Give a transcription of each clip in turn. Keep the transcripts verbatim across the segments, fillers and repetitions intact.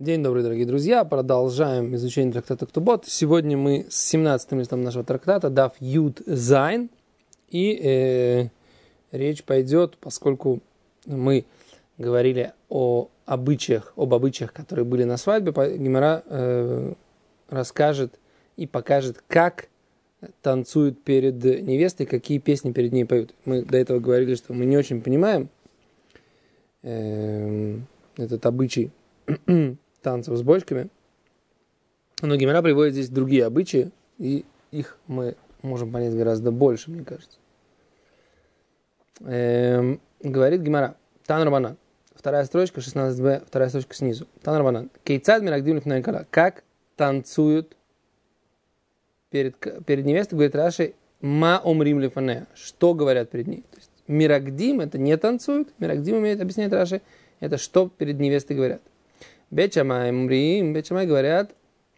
День добрый, дорогие друзья. Продолжаем изучение трактата Ктубот. Сегодня мы с семнадцатым листом нашего трактата, Даф Юд Зайн. И э, речь пойдет, поскольку мы говорили о обычаях, об обычаях, которые были на свадьбе, Гемара э, расскажет и покажет, как танцуют перед невестой, какие песни перед ней поют. Мы до этого говорили, что мы не очень понимаем э, этот обычай танцев с бочками. Но Гемара приводит здесь другие обычаи, и их мы можем понять гораздо больше, мне кажется. Эм, говорит Гемара, Тан Рабанан, вторая строчка, шестнадцать бэ, вторая строчка снизу. Тан Рабанан, кейцад мирагдим лифней кала, как танцуют перед, перед невестой, говорит Раши, ма омрим лифанея, что говорят перед ней. То есть мирагдим это не танцуют, мирагдим имеет, объясняет Раши, это что перед невестой говорят. Бейт Шамай мрим, Бейт Шамай говорят,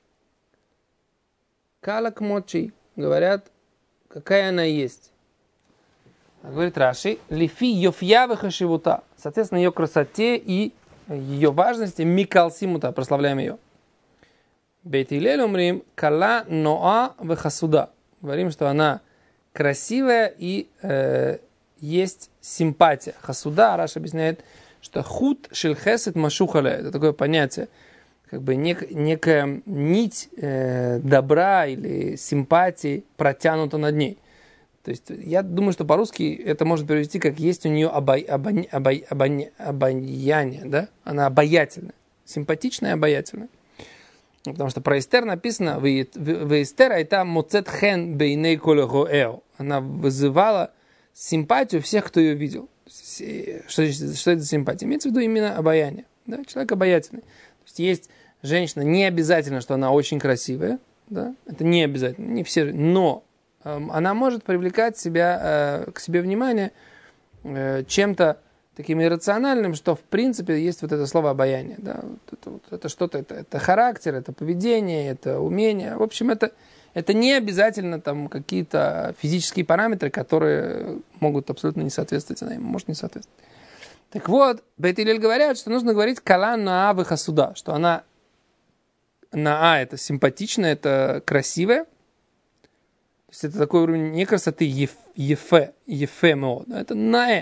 калак мочи, говорят, какая она есть. А говорит Раши, лифи йофья вехашивута, соответственно, ее красоте и ее важности, микалсимута, прославляем ее. Бейт Илель мрим, кала ноа вехасуда, говорим, что она красивая и э, есть симпатия. Хасуда, Раши объясняет, что худ шельхесет машухале, это такое понятие, как бы нек, некая нить э, добра или симпатии протянута над ней. То есть я думаю, что по-русски это можно перевести как есть у нее обай, обай, обай, обай, обаяние, да? Она обаятельная, симпатичная и обаятельная. Потому что про Эстер написано, в Эстер айта моцет хен бейней коле гоэо. Она вызывала симпатию всех, кто ее видел. Что, что это за симпатия? Имеется в виду именно обаяние. Да? Человек обаятельный. То есть есть женщина, не обязательно, что она очень красивая. Да? Это не обязательно, не все. Но э, она может привлекать себя, э, к себе внимание э, чем-то таким иррациональным, что в принципе есть вот это слово обаяние. Да? Вот это, вот, это что-то, это, это характер, это поведение, это умение. В общем, это... Это не обязательно там какие-то физические параметры, которые могут абсолютно не соответствовать, она им может не соответствовать. Так вот, Бейт Илель говорят, что нужно говорить кала наа вехасуда, что она наа это симпатичная, это красивая. То есть это такой уровень не красоты еф, ефе, ефемо, это наэ.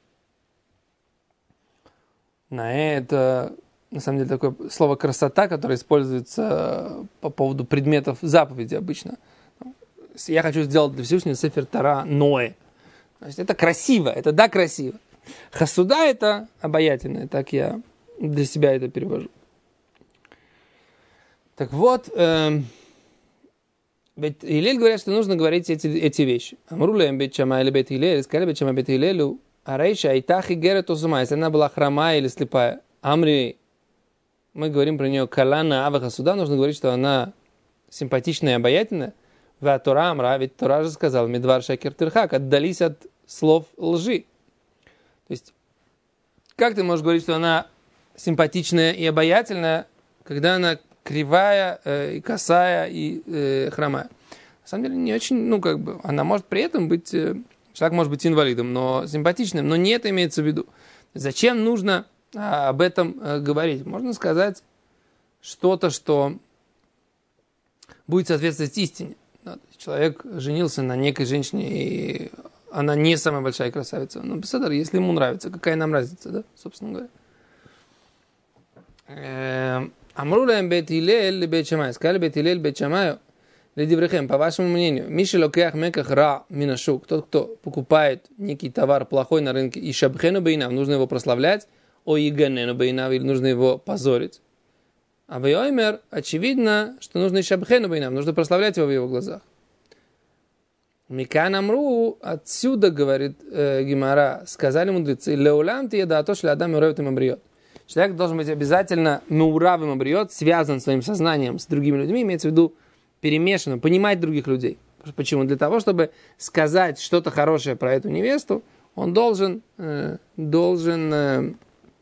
Наэ это на самом деле такое слово красота, которое используется по поводу предметов заповеди обычно. Я хочу сделать для Всевышнего сефер Тора Ноэ. Значит, это красиво, это да, красиво. Хасуда это обаятельное, так я для себя это перевожу. Так вот, э, Бейт Илель говорят, что нужно говорить эти, эти вещи. Амрулеем Бейт Шамай или Бейт Илель, сказали Бейт Шамай Бейт Илелю, арейша айтах и герет озума, если она была хромая или слепая. Амри, мы говорим про нее калана аваха суда, нужно говорить, что она симпатичная и обаятельная. Ва Тора амра, ведь Тора же сказал, медвар шакер тирхак, отдались от слов лжи. То есть, как ты можешь говорить, что она симпатичная и обаятельная, когда она кривая, э, и косая, и э, хромая? На самом деле, не очень, ну, как бы, она может при этом быть, э, человек может быть инвалидом, но симпатичным, но не это имеется в виду. Зачем нужно об этом э, говорить? Можно сказать что-то, что будет соответствовать истине. Да, человек женился на некой женщине, и она не самая большая красавица. Но, беседа, если ему нравится, какая нам разница, да, собственно говоря. Амрулаем Бейт Илель Бейт Шамай. Сказали Бейт Илель Бейт Шамаю, ледиврехем, по вашему мнению, Миши локеах меках ра минашук, тот, кто покупает некий товар плохой на рынке, и шабхену бейнав, нужно его прославлять, о Иганену Бейнав, или нужно его позорить. А в Йоймер очевидно, что нужно и Шабхену Бейнав, нужно прославлять его в его глазах. Микан Амру, отсюда, говорит э, Гемара, сказали мудрецы, Леулам ти едаато шли адам меуравит им абриот. Человек должен быть обязательно меуравим абриот, связан своим сознанием с другими людьми, имеется в виду перемешанным, понимать других людей. Почему? Для того, чтобы сказать что-то хорошее про эту невесту, он должен, э, должен э,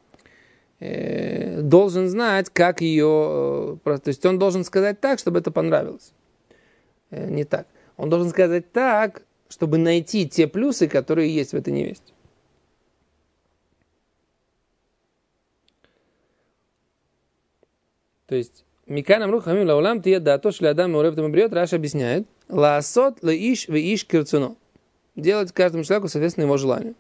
должен знать, как ее... То есть он должен сказать так, чтобы это понравилось. Не так. Он должен сказать так, чтобы найти те плюсы, которые есть в этой невесте. То есть, Миканам рухамим лаулам тия да то, что адам урев там бриот, Раш объясняет, лаасот лаиш веиш кирцуно. Делать каждому человеку, соответственно, его желанию.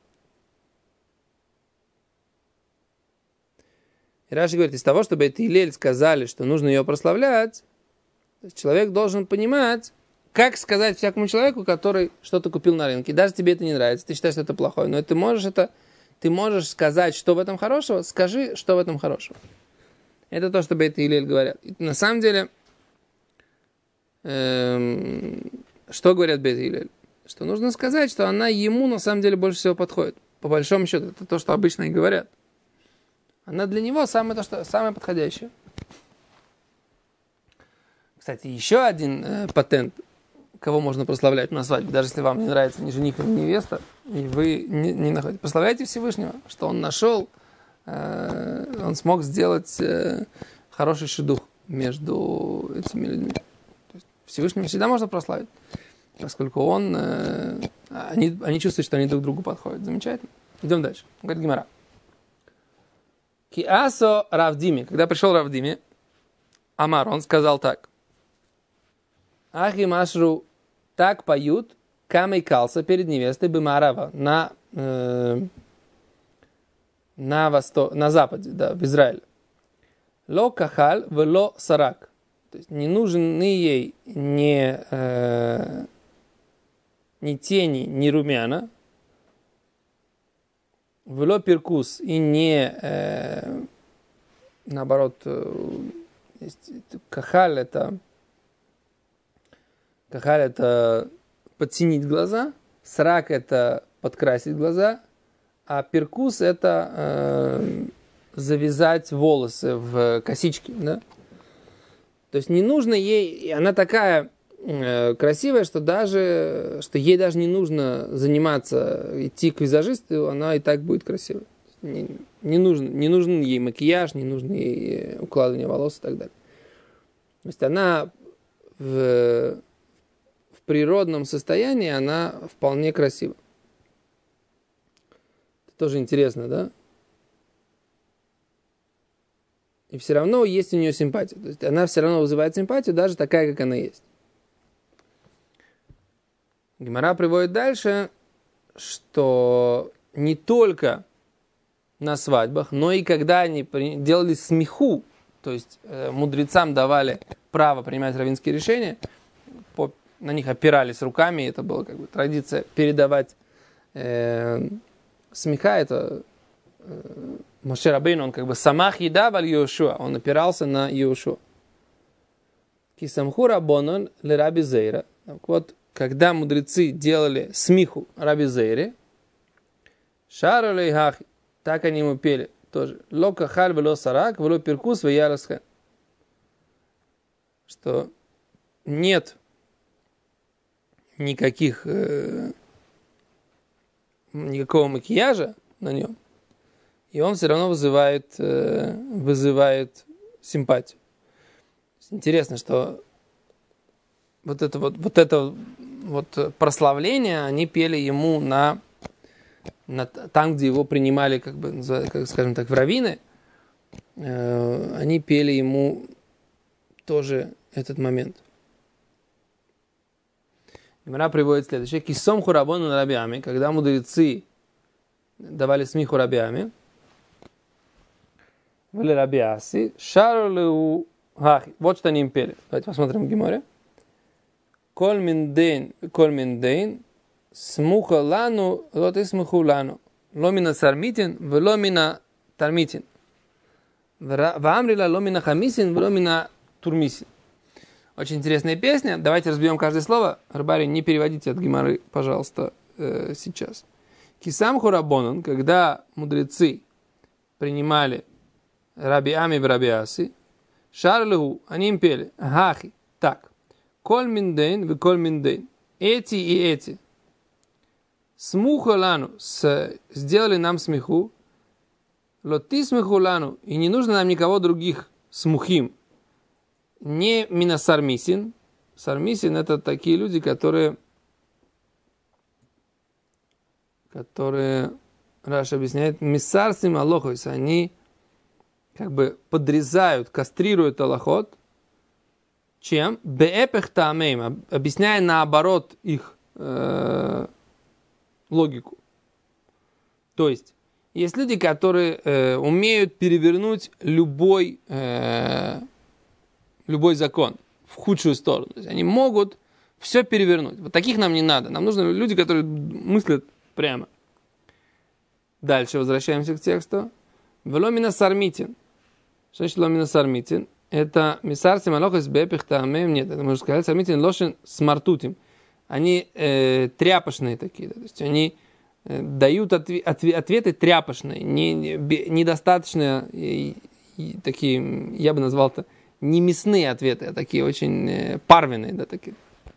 И Раши говорит, из того, чтобы это Илель сказали, что нужно ее прославлять, человек должен понимать, как сказать всякому человеку, который что-то купил на рынке. Даже тебе это не нравится, ты считаешь, что это плохое, но ты можешь это, ты можешь сказать, что в этом хорошего, скажи, что в этом хорошего. Это то, что Бейт Илель говорят. И на самом деле, эм, что говорят Бейт Илель? Что нужно сказать, что она ему на самом деле больше всего подходит. По большому счету, это то, что обычно и говорят. Она для него самое, то, что, самое подходящее. Кстати, еще один э, патент, кого можно прославлять на свадьбе, даже если вам не нравится ни жених, ни невеста, и вы не, не находите. Прославляйте Всевышнего, что он нашел, э, он смог сделать э, хороший шидух между этими людьми. То есть Всевышнего всегда можно прославить, поскольку он, э, они, они чувствуют, что они друг к другу подходят. Замечательно. Идем дальше. Говорит Гемара. Киасо Равдими. Когда пришел Равдими, Амар, он сказал так. Ахи Машру, так поют Камей Калса перед невестой Бимарава на, э, на, восток, на западе, да, в Израиле. Ло Кахаль, вело Сарак. То есть не нужны ей ни, э, ни тени, ни румяна. Вело Перкус и не, э, наоборот, э, есть, Кахаль это Кахаль это подсинить глаза, срак это подкрасить глаза, а перкус это э, завязать волосы в косички, да? То есть не нужно ей, она такая э, красивая, что даже, что ей даже не нужно заниматься, идти к визажисту, она и так будет красивой. Не, не, нужен, не нужен ей макияж, не нужно ей укладывание волос и так далее. То есть она в В природном состоянии она вполне красива. Это тоже интересно, да? И все равно есть у нее симпатия. То есть она все равно вызывает симпатию, даже такая, как она есть. Гемара приводит дальше, что не только на свадьбах, но и когда они делали смеху, то есть э, мудрецам давали право принимать раввинские решения, по на них опирались руками, это была как бы традиция передавать э, смеха, это э, Моше Рабейну, он как бы самах еда валь Йошуа, он опирался на Йошуа. Кисамху рабонон ле Раби Зейра. Вот, когда мудрецы делали смеху Раби Зейре, шару лейхахи, так они ему пели тоже. Ло кахаль вело сарак, вело перкус веярасха. Что нет никаких, э, никакого макияжа на нем, и он все равно вызывает, э, вызывает симпатию. Интересно, что вот это вот, вот это вот прославление они пели ему на, на там, где его принимали, как бы, как, скажем так, в раввины, э, они пели ему тоже этот момент. Гемара приводит следующее. Кисом хурабону на рабиами, когда мудрецы давали смеху рабиами, вели рабиаси, шарулу хахи. Вот что они им пели. Давайте посмотрим в Гемаре. Коль миндейн, коль миндейн, смуха лану, лот и смуху лану. Ломина сармитин, веломина тармитин. Ваамрила ломина хамисин, веломина турмисин. Очень интересная песня. Давайте разберем каждое слово. Рыбари, не переводите от Гемары, пожалуйста, э, сейчас. Кисам хурабонан, когда мудрецы принимали Раби Ами в Раби Аси, шарлиху, они им пели, хахи, так, коль миндейн в коль миндейн, эти и эти, смуху лану, сделали нам смеху, лоти смеху лану, и не нужно нам никого других смухим, не мина сармисин. Сармисин это такие люди, которые, которые, Раш объясняет, миссарсим алохойс, они как бы подрезают, кастрируют алахот, чем беэпех таамейм, объясняя наоборот их э, логику. То есть, есть люди, которые э, умеют перевернуть любой, э, любой закон в худшую сторону. То есть, они могут все перевернуть. Вот таких нам не надо. Нам нужны люди, которые мыслят прямо. Дальше возвращаемся к тексту. Веломина сармитин. Что значит ломина сармитин? Это мисар сималохас бепих таамем. Нет, это можно сказать. Сармитин лошен смартутим. Они э, тряпочные такие. Да? То есть они э, дают отве- отве- ответы тряпочные, не, не, недостаточно и, и такие, я бы назвал это, не мясные ответы, а такие очень э, парвенные, да, такие.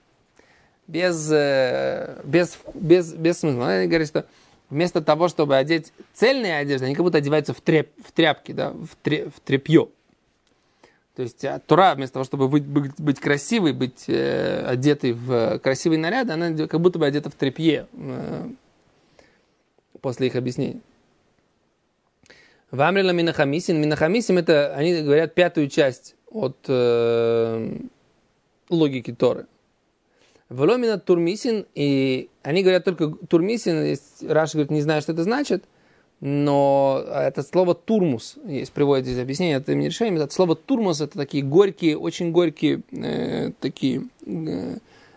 Без, э, без, без, без смысла. Они говорят, что вместо того, чтобы одеть цельные одежды, они как будто одеваются в, тряп, в тряпки, да, в, тря, в тряпье. То есть Тора, вместо того, чтобы быть, быть, быть красивой, быть э, одетой в красивый наряд, она как будто бы одета в тряпье э, после их объяснений. Вамрила минахамисин. Минахамисин это, они говорят, пятую часть от э, логики Торы. Воломина турмисин, и они говорят только турмисин, Раши говорит, не знаю, что это значит, но это слово турмус, есть, приводит здесь объяснение, это не решение, это слово турмус, это такие горькие, очень горькие, э, такие, э,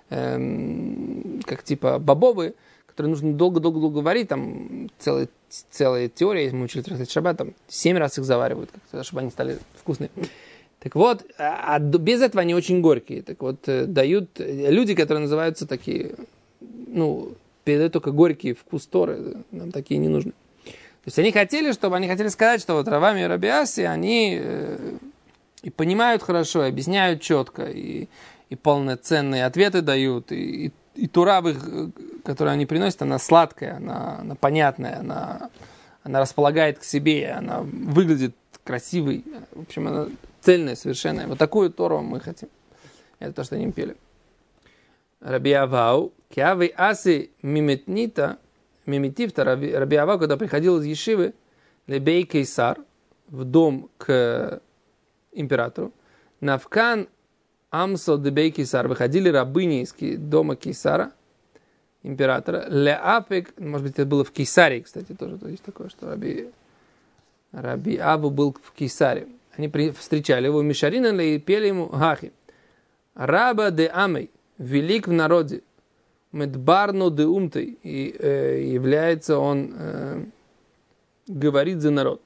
э, как типа бобовые, которые нужно долго-долго-долго варить, там целая, целая теория, если мы учили трактат Шаббат, там семь раз их заваривают, чтобы они стали вкусные. Так вот, а без этого они очень горькие. Так вот, дают люди, которые называются такие, ну, передают только горький вкус Торы, нам такие не нужны. То есть они хотели, чтобы они хотели сказать, что вот Равами и Раби Аси, они э, и понимают хорошо, и объясняют четко, и, и полноценные ответы дают, и, и, и Тура, которую они приносят, она сладкая, она, она понятная, она, она располагает к себе, она выглядит красивой. В общем, она цельная, совершенная. Вот такую Тору мы хотим. Это то, что они пели. Раби Авау, киавы аси миметнита, мимитивта, Раби Авау, когда приходил из Ешивы, лебей кейсар, в дом к императору, навкан амсо дебей кейсар, выходили рабыни из дома кейсара, императора, леапек, может быть, это было в Кейсарии, кстати, тоже то есть такое, что Раби, Раби Аву был в Кейсаре. Они при, встречали его, Мишарина и пели ему гахи. Раба де амей, велик в народе, медбарно де умтой, и э, является он, э, говорит за народ.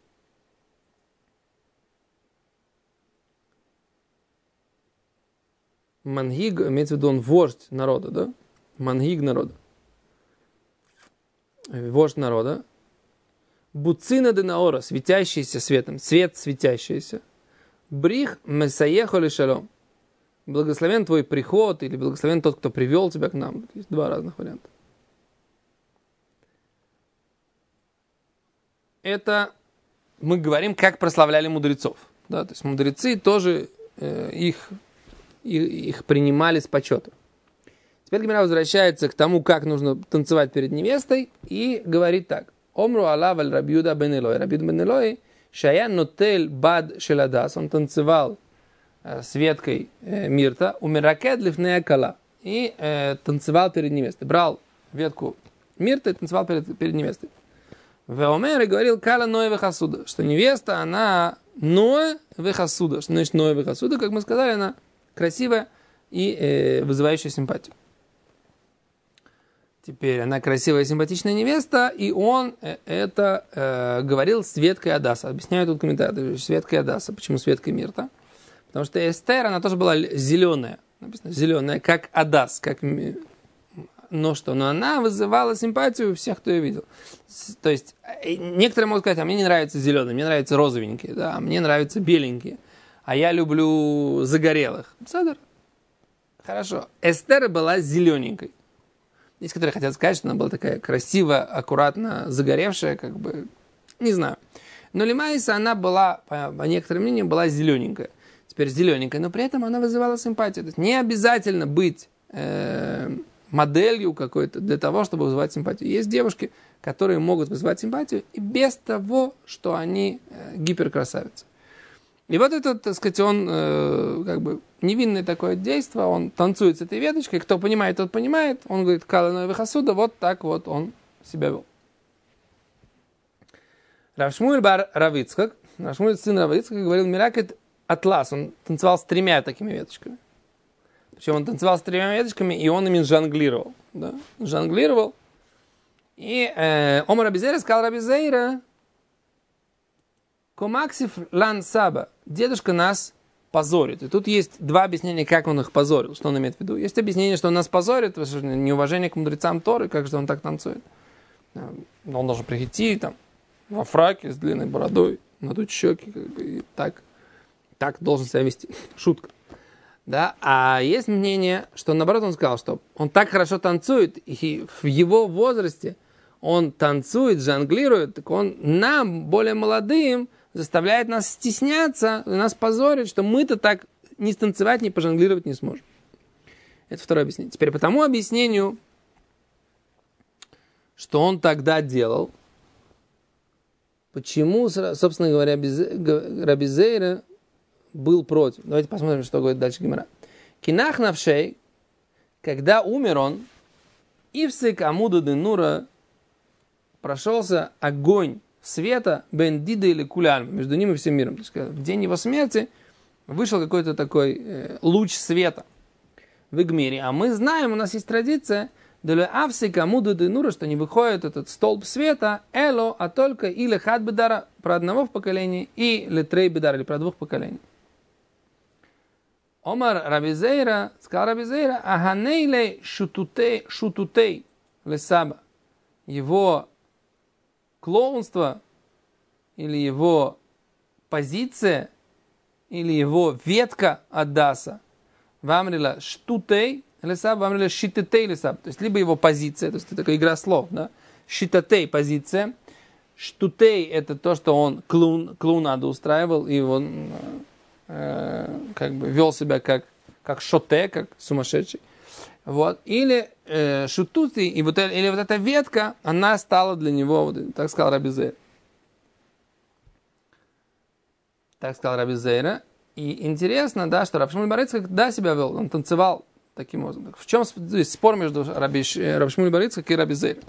Мангиг, имеется в виду он вождь народа, да? Мангиг народа. Вождь народа. Буцина де наора, светящийся светом, свет светящийся. Брих месаехо ли шалом. Благословен твой приход, или благословен тот, кто привел тебя к нам. Есть два разных варианта. Это мы говорим, как прославляли мудрецов. Да? То есть мудрецы тоже э, их, их, их принимали с почетом. Теперь Гемара возвращается к тому, как нужно танцевать перед невестой, и говорит так. Омру алав аль Раби Юда бен Элой. Раби Юда бен Элой, шая нотель бад шеладас. Он танцевал э, с веткой э, мирта, умиракед лифнея кала. И э, танцевал перед невестой. Брал ветку мирта и танцевал перед, перед невестой. Веомер и говорил кала ноэ вехасуда. Что невеста, она ноэ вехасуда. Что значит ноэ вехасуда? Как мы сказали, она красивая и э, вызывающая симпатию. Теперь она красивая, симпатичная невеста, и он это э, говорил с веткой Адаса. Объясняют тут комментаторы, с веткой Адаса. Почему с веткой Мирта? Потому что Эстер, она тоже была зеленая. Написано зеленая, как Адас. Как... Но что? Но она вызывала симпатию у всех, кто ее видел. То есть, некоторые могут сказать, а мне не нравятся зеленые, мне нравятся розовенькие, да, а мне нравятся беленькие, а я люблю загорелых. Садр. Хорошо. Эстер была зелененькой. Есть, которые хотят сказать, что она была такая красиво, аккуратно загоревшая, как бы, не знаю. Но Лимайса, она была, по, по некоторым мнениям, была зелененькая. Теперь зелененькая, но при этом она вызывала симпатию. То есть не обязательно быть э, моделью какой-то для того, чтобы вызывать симпатию. Есть девушки, которые могут вызывать симпатию и без того, что они э, гиперкрасавицы. И вот этот, так сказать, он э, как бы невинное такое действие, он танцует с этой веточкой, кто понимает, тот понимает, он говорит, каланой вихасуда, вот так вот он себя вел. Рав Шмуэль бар Рав Ицхак, Рав Шмуэль сын Рав Ицхака, говорил, миракет атлас, он танцевал с тремя такими веточками. Причем он танцевал с тремя веточками, и он ими жонглировал. Да? Жонглировал. И э, Омар Раби Зейра сказал Раби Зейра, Комаксив лан саба, дедушка нас позорит. И тут есть два объяснения, как он их позорил, что он имеет в виду. Есть объяснение, что он нас позорит, неуважение к мудрецам Торы, как же он так танцует. Он должен прийти там, во фраке с длинной бородой, надуть щеки, как бы, и так, так должен себя вести. Шутка. Да? А есть мнение, что наоборот он сказал, что он так хорошо танцует, и в его возрасте он танцует, жонглирует, так он нам, более молодым, заставляет нас стесняться, нас позорит, что мы-то так ни станцевать, ни пожонглировать не сможем. Это второе объяснение. Теперь по тому объяснению, что он тогда делал, почему, собственно говоря, Раби Зейра был против. Давайте посмотрим, что говорит дальше Гемара. Кинах навшей, когда умер он, Ивсик Амуда Денура, прошелся огонь света бен дида или куляльма, между ним и всем миром. То есть, в день его смерти вышел какой-то такой э, луч света в Игмире. А мы знаем, у нас есть традиция, что не выходит этот столб света, эло, а только или хат бедара про одного в поколении, и литрей бедара, или про двух поколений. Омар Раби Зейра, сказал Раби Зейра, аганейле шутутей, шутутей лесаба. Его клоунство, или его позиция, или его ветка Аддаса, вамрила штутей, лесаб, вамрила шитетей лесаб. То есть, либо его позиция, то есть, это такая игра слов, да? Шитетей позиция. Штутей это то, что он клоун, клоунаду устраивал, и он э, как бы вел себя как, как шоте, как сумасшедший. Вот. Или э, шутути, и вот, или вот эта ветка, она стала для него, вот, так сказал Раби Зейра. Так сказал Раби Зейра. И интересно, да, что Рав Шмуэль бар Ицхак, да, себя вел, он танцевал таким образом. В чем спор между Раби, Рав Шмуэль бар Ицхак и Раби Зейра?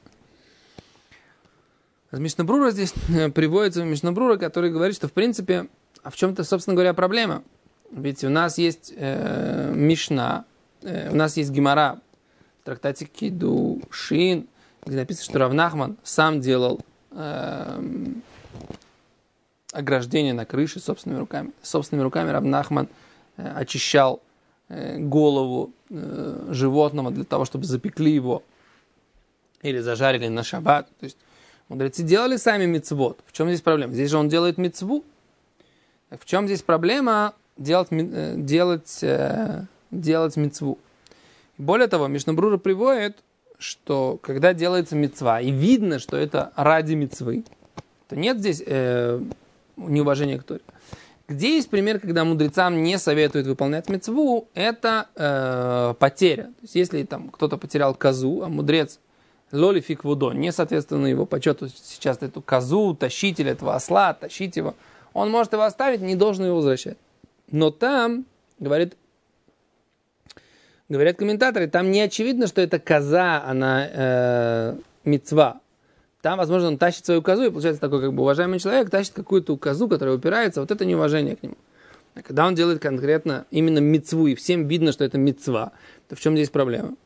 Мишна Брура здесь приводится Мишна Брура, который говорит, что в принципе, а в чем-то, собственно говоря, проблема. Ведь у нас есть э, Мишна, у нас есть Гемара в трактате Кидушин, где написано, что Рав Нахман сам делал э, ограждение на крыше собственными руками. Собственными руками Рав Нахман э, очищал э, голову э, животного для того, чтобы запекли его или зажарили на шаббат. То есть мудрецы делали сами мицвот. В чем здесь проблема? Здесь же он делает мицву. В чем здесь проблема делать, э, делать э, делать мицву. Более того, Мишна Брура приводит, что когда делается мицва, и видно, что это ради мицвы, то нет здесь э, неуважения к Торе. Где есть пример, когда мудрецам не советуют выполнять мицву, это э, потеря. То есть, если там кто-то потерял козу, а мудрец лоли фик вудо, не соответственно его почету сейчас эту козу, тащить или этого осла, тащить его, он может его оставить, не должен его возвращать. Но там, говорит, говорят комментаторы, там не очевидно, что это коза, она э, мицва. Там, возможно, он тащит свою козу, и получается такой, как бы, уважаемый человек тащит какую-то козу, которая упирается, вот это неуважение к нему. А когда он делает конкретно именно мицву, и всем видно, что это мицва, то в чем здесь проблема?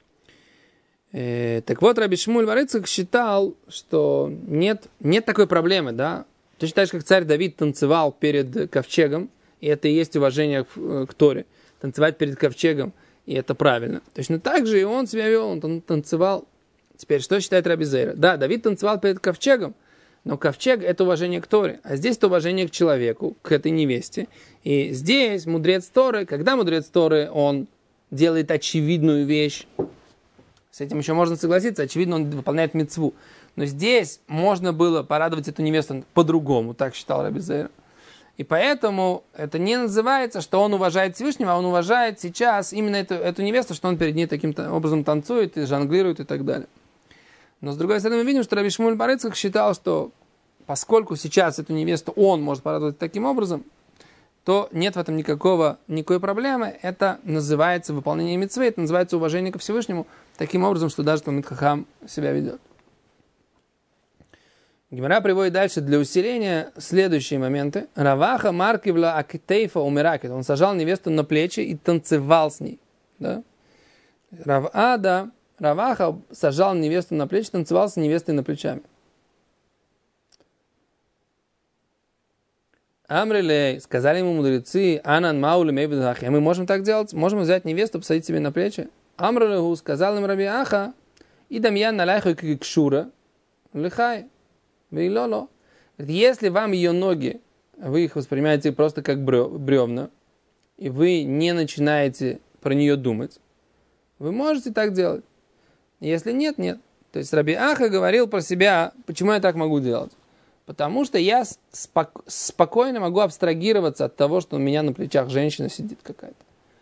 Э, так вот, Раби Шмуэль бар Ицхак считал, что нет, нет такой проблемы, да? Ты считаешь, как царь Давид танцевал перед ковчегом, и это и есть уважение к, к Торе. Танцевать перед ковчегом, и это правильно. Точно так же и он себя вел, он танцевал. Теперь, что считает Раби Зейра? Да, Давид танцевал перед ковчегом, но ковчег – это уважение к Торе, а здесь это уважение к человеку, к этой невесте. И здесь мудрец Торы, когда мудрец Торы, он делает очевидную вещь, с этим еще можно согласиться, очевидно, он выполняет мицву. Но здесь можно было порадовать эту невесту по-другому, так считал Раби Зейра. И поэтому это не называется, что он уважает Всевышнего, а он уважает сейчас именно эту, эту невесту, что он перед ней таким образом танцует и жонглирует и так далее. Но с другой стороны мы видим, что Раби Шмуэль бар Ицхак считал, что поскольку сейчас эту невесту он может порадовать таким образом, то нет в этом никакого, никакой проблемы. Это называется выполнение мицвы, это называется уважение ко Всевышнему таким образом, что даже Талмид Хахам себя ведет. Гемара приводит дальше для усиления следующие моменты. Раваха маркивла акитейфа умиракет. Он сажал невесту на плечи и танцевал с ней. Да? Равада, Раваха сажал невесту на плечи, танцевал с невестой на плечами. Амрилей, сказали ему мудрецы, Анан Маули Мейбедахи. Мы можем так делать? Можем взять невесту, посадить себе на плечи? Амрилегу, сказал им Раби Аха, и дамьян наляйху кикшура, лихай. Если вам ее ноги, вы их воспринимаете просто как бревна, и вы не начинаете про нее думать, вы можете так делать. Если нет, нет. То есть Раби Аха говорил про себя, почему я так могу делать. Потому что я спок- спокойно могу абстрагироваться от того, что у меня на плечах женщина сидит какая-то.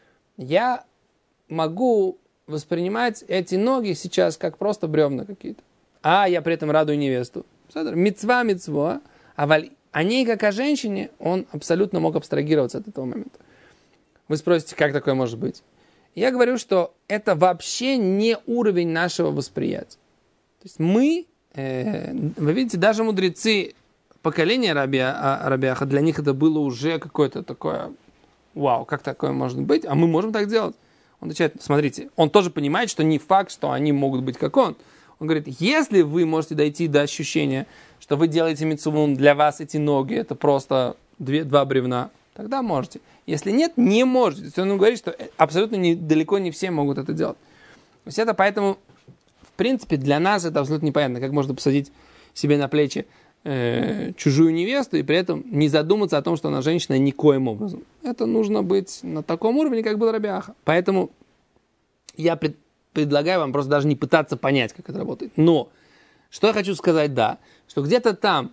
Я могу воспринимать эти ноги сейчас как просто бревна какие-то. А я при этом радую невесту. Мицва, мицва, а о ней, как о женщине, он абсолютно мог абстрагироваться от этого момента. Вы спросите, как такое может быть? Я говорю, что это вообще не уровень нашего восприятия. То есть мы, э, вы видите, даже мудрецы поколения Раби, Раби Аха, для них это было уже какое-то такое, вау, как такое может быть, а мы можем так делать. Он отвечает, смотрите, он тоже понимает, что не факт, что они могут быть как он. Он говорит, если вы можете дойти до ощущения, что вы делаете мицву, для вас эти ноги, это просто две, два бревна, тогда можете. Если нет, не можете. То есть он говорит, что абсолютно не, далеко не все могут это делать. То есть это поэтому, в принципе, для нас это абсолютно непонятно, как можно посадить себе на плечи э, чужую невесту и при этом не задуматься о том, что она женщина никоим образом. Это нужно быть на таком уровне, как был Раби Аха. Поэтому я пред, предлагаю вам просто даже не пытаться понять, как это работает. Но, что я хочу сказать, да, что где-то там,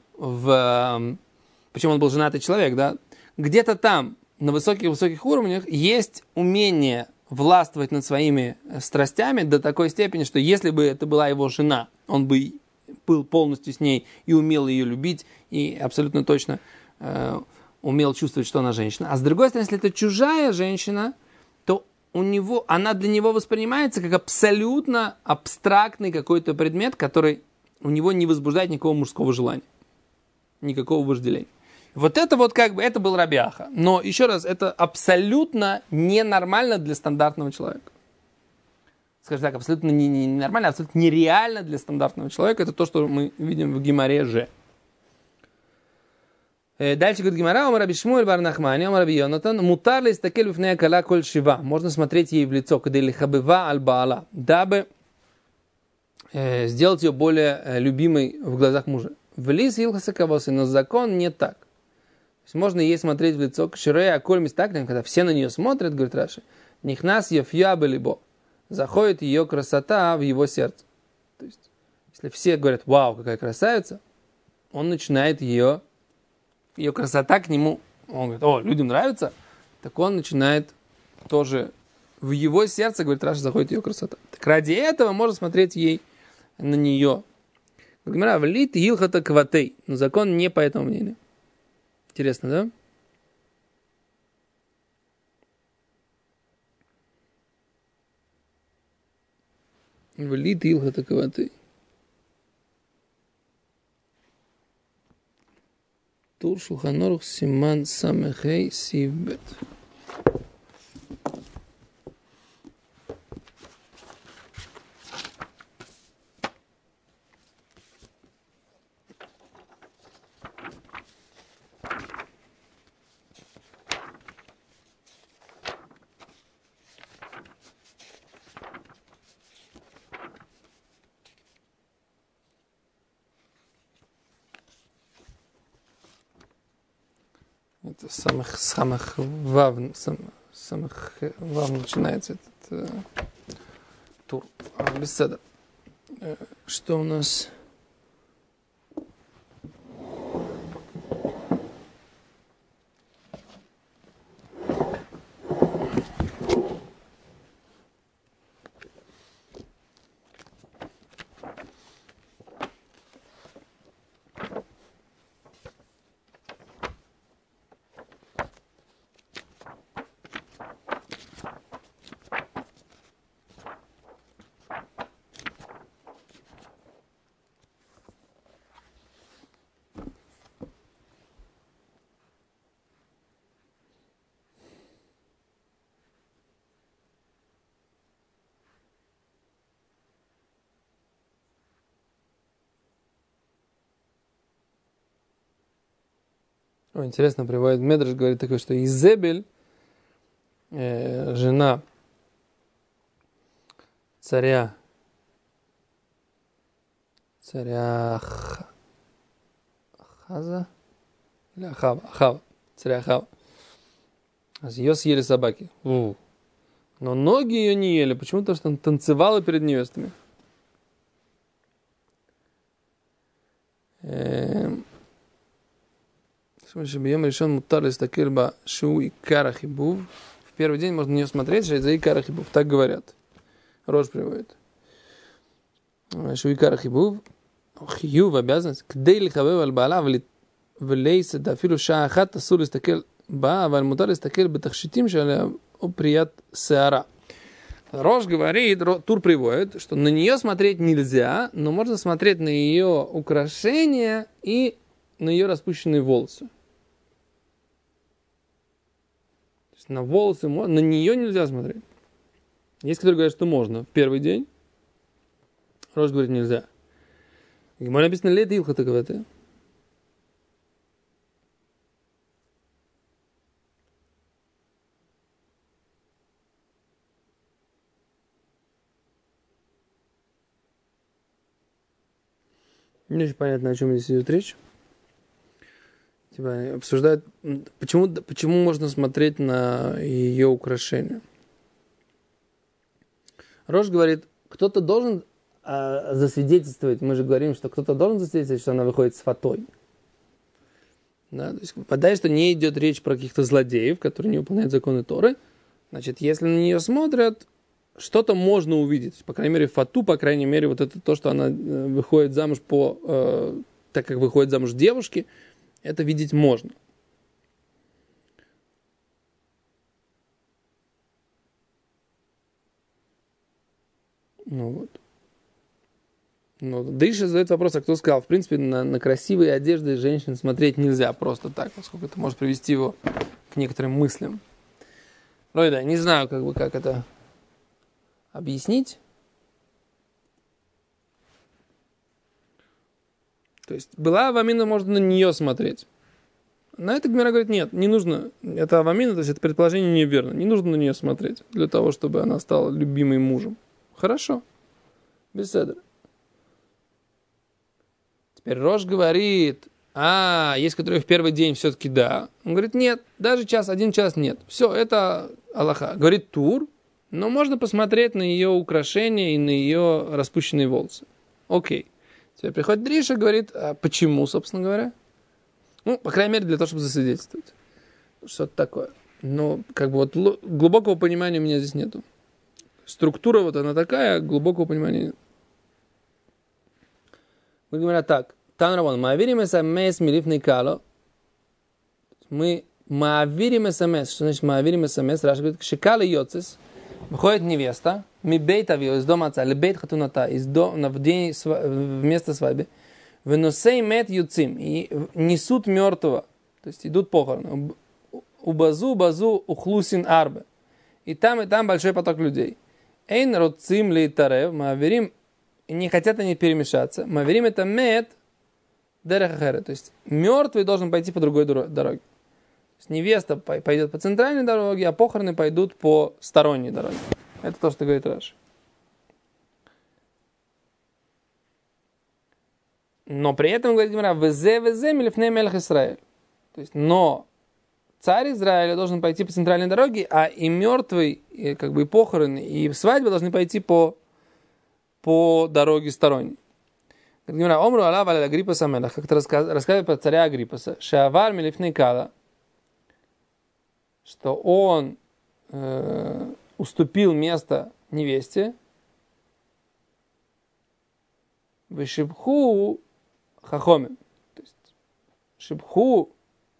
в, причем он был женатый человек, да, где-то там, на высоких-высоких уровнях, есть умение властвовать над своими страстями до такой степени, что если бы это была его жена, он бы был полностью с ней и умел ее любить, и абсолютно точно э, умел чувствовать, что она женщина. А с другой стороны, если это чужая женщина, то у него, она для него воспринимается как абсолютно абстрактный какой-то предмет, который у него не возбуждает никакого мужского желания, никакого вожделения. Вот это вот как бы, это был Раби Аха. Но, еще раз, это абсолютно ненормально для стандартного человека. Скажем так, абсолютно не, не нормально, абсолютно нереально для стандартного человека. Это то, что мы видим в Гемаре же. Дальше говорит Гемара, омар Раби Шмуэль бар Нахмани, омар Раби Йонатан, мутар ли стакель вифнея кала коль шива. Можно смотреть ей в лицо, когда ли хабыва аль баала, дабы э, сделать ее более э, любимой в глазах мужа. В лис илхаса кавосы, но закон не так. То есть можно ей смотреть в лицо, кширея коль мистаклем, когда все на нее смотрят, говорит Раши, нихнас йофья былибо, заходит ее красота в его сердце. То есть, если все говорят, вау, какая красавица, он начинает ее, ее красота к нему, он говорит, о, людям нравится, так он начинает тоже в его сердце, говорит Раши, заходит ее красота. Так ради этого можно смотреть ей на нее. Говорит, влит илхата кватей, но закон не по этому мнению. Интересно, да? Влит илхата кватей. Тур Шулхан Арух Симан Самехей Сивбет. Это самых, самых вав, сам, самых вав начинается этот э, тур. А, беседа. Э, что у нас? О, интересно, приводит Медраш, говорит такое, что Изебель, э, жена царя, царя Х... Хаза, или Ахава, Ахава, царя Ахава. Ее съели собаки. У. Но ноги ее не ели. Почему? Потому что он танцевала перед невестами. Эм... решен мутар стакельба шу и карахибув. В первый день можно на нее смотреть, что это и карахибув. Так говорят. Рож приводит. Шу и карахибув. Хью в обязанность. Кдей лихавев аль-баала влейса дафилу шаахат асур стакель ба, аваль мутар стакель бетахшитим шаля оприят сеара. Рош говорит, Тур приводит, что на нее смотреть нельзя, но можно смотреть на ее украшения и на ее распущенные волосы. То есть на волосы можно, на нее нельзя смотреть. Есть, которые говорят, что можно в первый день. Рош говорит, нельзя. Гемара написано, лет илха таковаты. Не очень понятно, о чем здесь идет речь. Типа, обсуждают, почему, почему можно смотреть на ее украшения. Рош говорит, кто-то должен а, засвидетельствовать, мы же говорим, что кто-то должен засвидетельствовать, что она выходит с фатой. Да, то есть, попадает, что не идет речь про каких-то злодеев, которые не выполняют законы Торы. Значит, если на нее смотрят, что-то можно увидеть. По крайней мере, фату, по крайней мере, вот это то, что она выходит замуж по... Э, так как выходит замуж девушки, это видеть можно. Ну вот. Ну, дальше задает вопрос, а кто сказал, в принципе, на, на красивые одежды женщин смотреть нельзя просто так, поскольку это может привести его к некоторым мыслям. Ну да, не знаю, как бы, как это объяснить. То есть была авамина, можно на нее смотреть. На это Гемара говорит, нет, не нужно. Это авамина, то есть это предположение неверно. Не нужно на нее смотреть для того, чтобы она стала любимым мужем. Хорошо. Беседа. Теперь Рош говорит, а, есть которые в первый день все-таки да. Он говорит, нет, даже час, один час нет. Все, это Аллаха. Говорит Тур, но можно посмотреть на ее украшения и на ее распущенные волосы. Окей. Теперь приходит Дриша, говорит, а почему, собственно говоря? Ну, по крайней мере, для того, чтобы засвидетельствовать. Что-то такое. Но, как бы, вот глубокого понимания у меня здесь нету. Структура вот она такая, глубокого понимания нет. Мы говорим так. Тан Равон, маавирим смс милифный кало. Мы маавирим смс. Что значит маавирим смс? Раша говорит, шикалы йоцис. Выходит невеста, ми бейт авио, из дома отца, или бейт хатуната, из дома, в день, вместо свадьбы, выносей мет юцим, и несут мертвого, то есть идут похороны, у базу, базу, ухлусин арбе, и там, и там большой поток людей. Эйн роцим ли тарев, мы аверим, не хотят они перемешаться, мы аверим это мет дерехахере, то есть мертвый должен пойти по другой дороге. Невеста пойдет по центральной дороге, а похороны пойдут по сторонней дороге. Это то, что говорит Раши. Но при этом, говорит Гемара, везе везе милифней мелех Исраэль. То есть, но царь Израиля должен пойти по центральной дороге, а и мертвый, и, как бы и похороны, и свадьба должны пойти по, по дороге сторонней. Говорит Гемара, омру алав аля Агриппаса мелех, как-то рассказывает про царя Агриппаса, шеавар милифней кала, что он э, уступил место невесте, вышибху хахомим. То есть шибху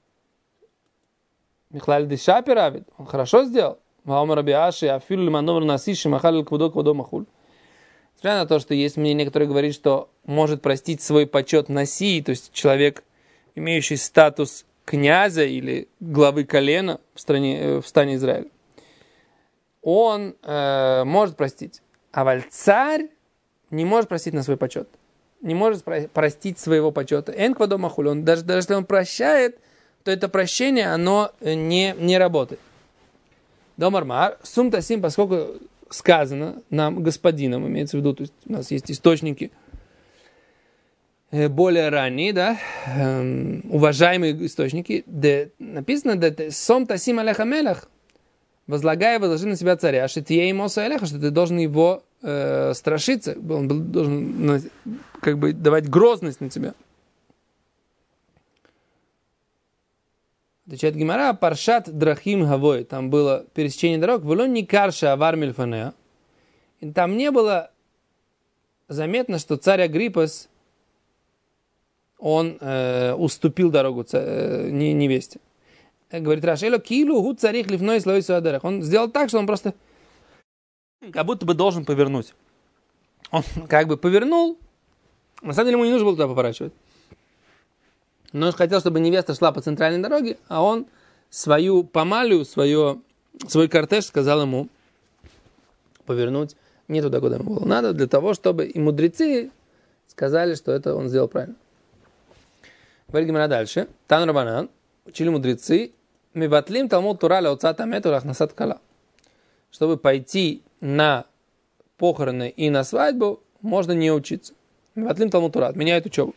Михлаль Диша пиравит. Он хорошо сделал. Ваомар Рабиаши афилу лиманомр насиши махалил квудо квудо махуль. Несмотря на то, что есть мнение, которое говорит, что может простить свой почет наси, то есть человек, имеющий статус князя или главы колена в, стране, в стане Израиля, он э, может простить. А валь царь не может простить на свой почет. Не может про- простить своего почета. Эн квадо махуль. Он даже, даже если он прощает, то это прощение, оно не, не работает. Домармар, сум тасим, поскольку сказано нам господином, имеется в виду, то есть у нас есть источники более ранние, да, эм, уважаемые источники, где написано, да, сом тасим алеха мелех, возлагая, возложи на себя царя, шитье и моса алеха, что ты должен его э, страшиться, он должен как бы давать грозность на тебя. Отвечает Гемара, паршат драхим гавой, там было пересечение дорог, вылон не карша авар мильфанеа, и там не было заметно, что царь Агриппас, он э, уступил дорогу э, невесте. Говорит Раши, эло килу гу царих ливной слой суадерах. Он сделал так, что он просто как будто бы должен повернуть. Он как бы повернул, на самом деле ему не нужно было туда поворачивать. Но он хотел, чтобы невеста шла по центральной дороге, а он свою помалю, свое, свой кортеж сказал ему повернуть не туда, куда ему было надо, для того, чтобы и мудрецы сказали, что это он сделал правильно. Говорит Гемара дальше. Тан Рабанан, учили мудрецы, миватлим талмуд тура леоцата мету лахнасат кала. Чтобы пойти на похороны и на свадьбу, можно не учиться. Миватлим талмуд тура, отменяют учебу.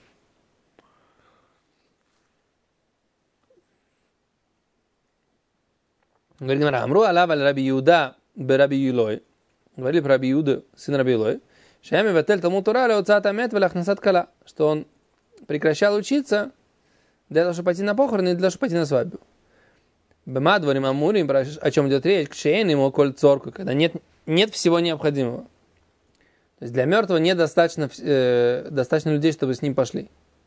Говорит Гемара, амру алав аль раби Иуда бе раби Юлой. Говорили про раби Иуду, сын раби Юлой, что я миватлим талмуд тура леоцата мету лахнасат кала, что он прекращал учиться для того, чтобы пойти на похороны и для того, чтобы пойти на свадьбу. Бемадварим амурим, о чем идет речь, кшейн ему коль цорку, когда нет, нет всего необходимого. То есть для мертвого недостаточно э, достаточно людей, чтобы с ним пошли.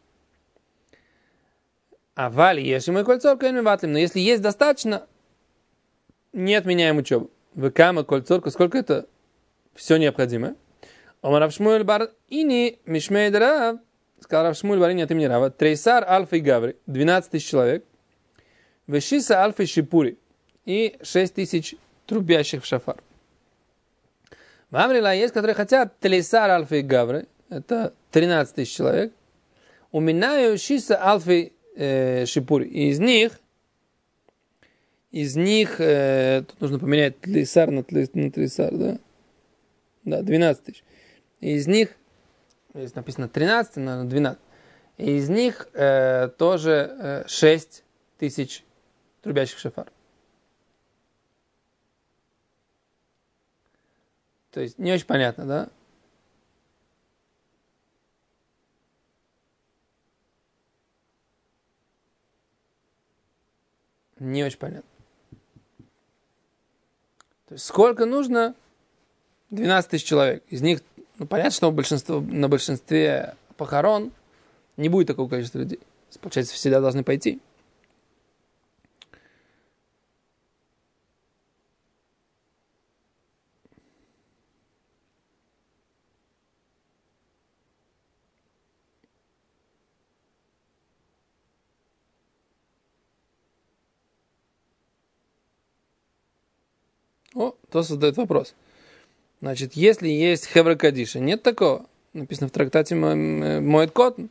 А вали ешь ему коль цорку, но если есть достаточно, не отменяем учебу. Векама коль цорку, сколько это все необходимое. Омарав Шмуэль бар ини мишмей драв, сказал Рав Шмуэль бар ини от имени Рава, трейсар альфа и гаври, двенадцать тысяч человек, вешиса альфа и шипури, и шесть тысяч трубящих в шафар. В Амрила есть, которые хотят трейсар альфа и гаври, это тринадцать тысяч человек, уминаю шиса альфа и э, шипури, и из них из них, э, тут нужно поменять тлейсар на тлейсар, да? Да, двенадцать тысяч. Из них, здесь написано тринадцать, наверное, двенадцать. Из них э, тоже э, шесть тысяч трубящих шафар. То есть не очень понятно, да? Не очень понятно. То есть сколько нужно? двенадцать тысяч человек. Из них, ну, понятно, что большинство, на большинстве похорон не будет такого количества людей. Получается, всегда должны пойти. О, то задает вопрос. Значит, если есть Хевра Кадиша, нет такого. Написано в трактате Моэд Котн.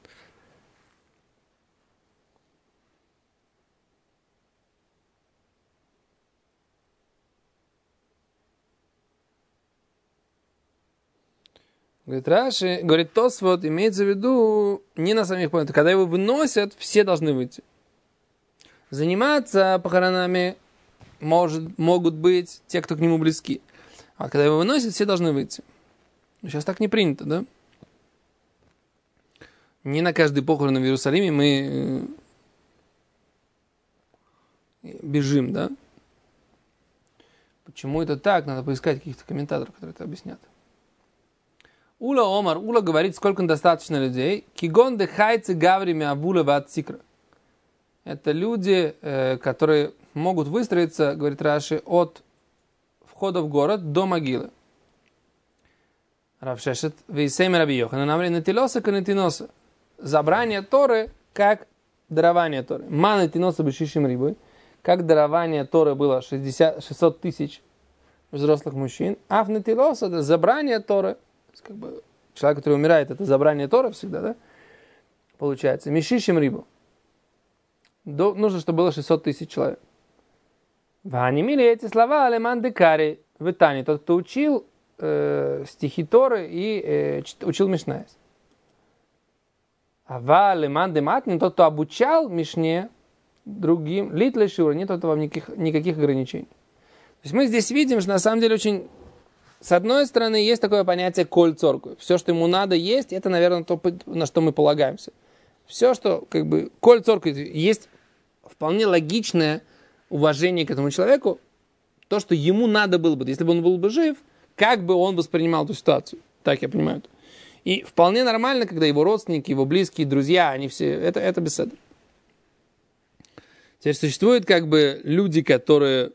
Говорит Раши, говорит Тосфот, имеется в виду не на самих похоронах. Когда его выносят, все должны выйти. Заниматься похоронами может, могут быть те, кто к нему близки. А когда его выносят, все должны выйти. Сейчас так не принято, да? Не на каждый похорон в Иерусалиме мы бежим, да? Почему это так? Надо поискать каких-то комментаторов, которые это объяснят. Ула Омар, Ула говорит, сколько достаточно людей. Кигон де хайцы гаврими авула ват сикра. Это люди, которые могут выстроиться, говорит Раши, от входа в город до могилы. Рав Шешет, вейсейм раби Йоханан, амри нетилоса ка нетиноса. Забрание Торы, как дарование Торы. Ма нетиноса бешишим рибой. Как дарование Торы было шестьдесят, шестьсот тысяч взрослых мужчин. А в нетилоса, это забрание Торы. Как бы человек, который умирает, это забрание Торы всегда, да? Получается. Мешишим рибу. до, нужно, чтобы было шестьсот тысяч человек. Ванимили эти слова алеман декари в Итане, тот, кто учил э, стихи Торы и э, учил Мишнаес. Ава алеман дематнин, тот, кто обучал Мишне другим, лит лешура, нет у этого никаких, никаких ограничений. То есть мы здесь видим, что на самом деле очень... С одной стороны, есть такое понятие коль цорку. Все, что ему надо есть, это, наверное, то, на что мы полагаемся. Все, что, как бы, коль цорку, есть вполне логичное уважение к этому человеку, то, что ему надо было бы, если бы он был бы жив, как бы он воспринимал эту ситуацию. Так я понимаю. И вполне нормально, когда его родственники, его близкие, друзья, они все, это, это беседа. Теперь существуют, как бы, люди, которые,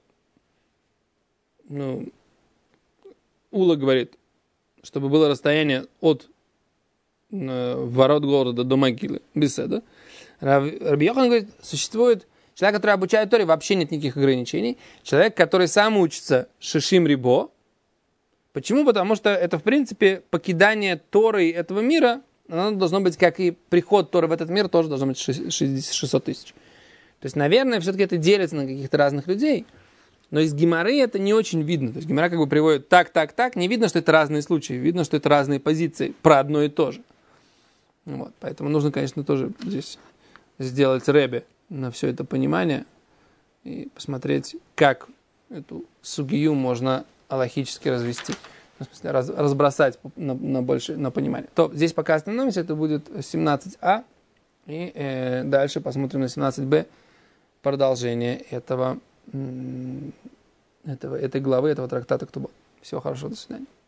ну, Ула говорит, чтобы было расстояние от э, ворот города до могилы. Беседа. Раби Йохан говорит, существует человек, который обучает Торе, вообще нет никаких ограничений. Человек, который сам учится шишим рибо. Почему? Потому что это, в принципе, покидание Торы этого мира, оно должно быть, как и приход Торы в этот мир, тоже должно быть шестьсот тысяч. То есть, наверное, все-таки это делится на каких-то разных людей. Но из Гемары это не очень видно. То есть Гемара как бы приводит так, так, так. Не видно, что это разные случаи. Видно, что это разные позиции про одно и то же. Вот. Поэтому нужно, конечно, тоже здесь сделать ребе на все это понимание. И посмотреть, как эту сугию можно алахически развести. В смысле, раз, разбросать на, на, больше, на понимание. То здесь пока остановимся. Это будет семнадцать а. И э, дальше посмотрим на семнадцать бэ. Продолжение этого... Этого, этой главы, этого трактата Ктубот. Всего хорошего, до свидания.